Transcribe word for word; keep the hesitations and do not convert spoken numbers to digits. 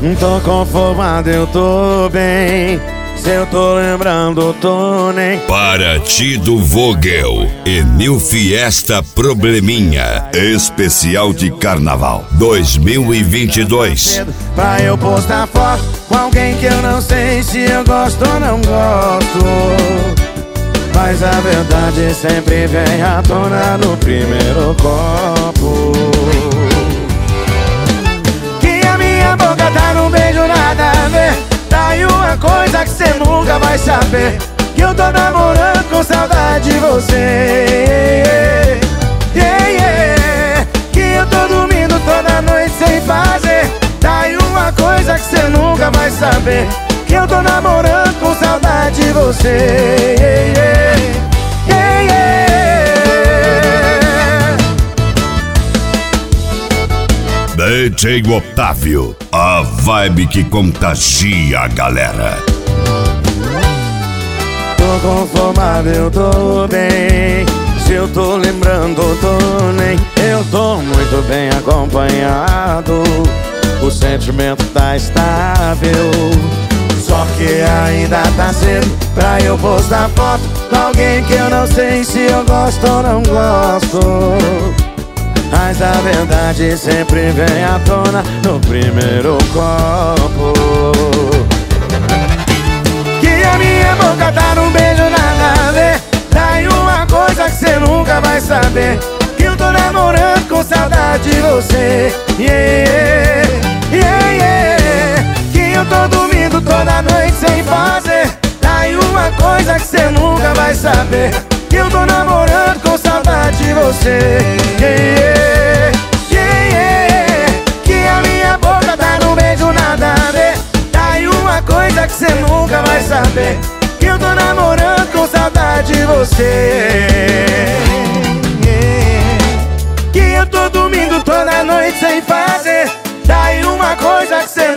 Tô conformado, eu tô bem. Se eu tô lembrando, tô nem. Para Tido Vogel, Emil Fiesta Probleminha, especial de carnaval dois mil e vinte e dois. Pra eu postar foto com alguém que eu não sei se eu gosto ou não gosto. Mas a verdade sempre vem à tona no primeiro copo. Que a minha boca tá num beijo nada a ver. Tá aí uma coisa que cê nunca vai saber, que eu tô namorando com saudade de você. Yeah, yeah. Que eu tô dormindo toda noite sem fazer. Tá aí uma coisa que cê nunca vai saber, que eu tô namorando com saudade de você. Yeah, yeah. Yeah, yeah. D J Otávio, a vibe que contagia a galera. Tô conformado, eu tô bem. Se eu tô lembrando, tô nem. Eu tô muito bem acompanhado. O sentimento tá estável. Só que ainda tá cedo pra eu postar foto com alguém que eu não sei se eu gosto ou não gosto. Mas a verdade sempre vem à tona no primeiro copo. Que a minha boca tá num beijo nada a ver. Tá aí uma coisa que cê nunca vai saber, que eu tô namorando com saudade de você. Yeah, yeah, yeah. Que eu tô dormindo toda noite sem fazer. Tá aí uma coisa que cê nunca vai saber, que eu tô namorando com saudade de você. Yeah, yeah, yeah. Que a minha boca tá num beijo nada a ver. Tá aí uma coisa que cê nunca vai saber, que eu tô namorando com saudade de você. Yeah. Que eu tô dormindo toda noite sem fazer. Tá aí uma coisa que cê